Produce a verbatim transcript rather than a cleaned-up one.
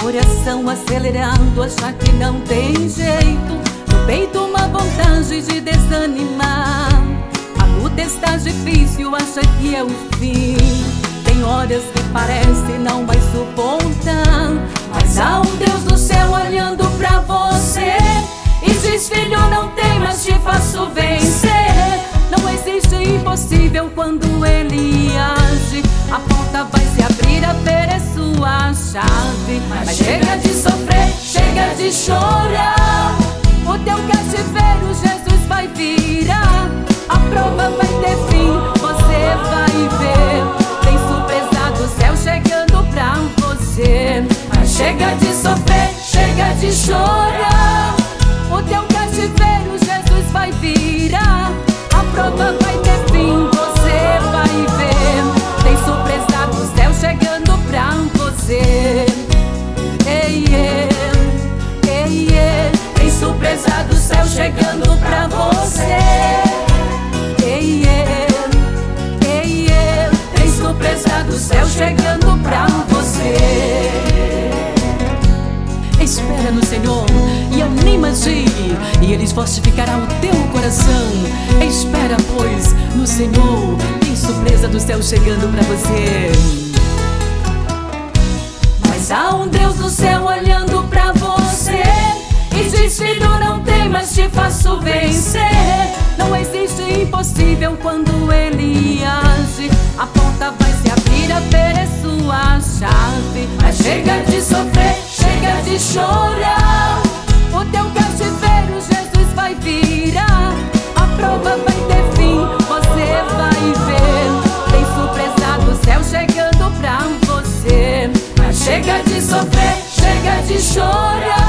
coração acelerando, achar que não tem jeito. No peito uma vontade de desanimar. A luta está difícil, acha que é o fim. Tem horas que parece não vai suportar, mas há um Deus do céu olhando pra você e diz: filho, não temas, te faço vencer. Não existe impossível quando Ele age. A porta vai se abrir, a ver é sua chave. Mas chega de sofrer, chega de chorar. O teu cativeiro Jesus vai virar. A prova vai ter fim, você vai ver. Tem surpresa do céu chegando pra você. Mas chega de sofrer, chega de chorar. O teu cativeiro Jesus vai virar. A prova vai ter fim, você vai ver. Tem surpresa do céu chegando pra você. Ei, ei, ei, ei. Tem surpresa do céu chegando pra você. Ei, ei, ei, ei. Tem surpresa do céu chegando pra você. Espera no Senhor e anima-te, e Ele fortificará o teu coração. Espera, pois, no Senhor. Tem surpresa do céu chegando pra você. Mas há um Deus no céu olhando pra você e diz: filho, não temas, te faço vencer. Não existe impossível quando Ele age. A porta vai se abrir, a ver é sua chave. Mas chega de sofrer, chega de chorar. O teu cativeiro Jesus vai virar. A prova vai ter fim, você vai ver. Tem surpresa do céu chegando pra você. Mas chega de sofrer, chega de chorar.